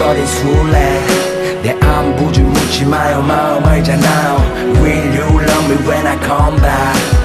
웅크린 술래 내 안부 좀 묻지 마요 마음 알잖아요 Will you love me when I come back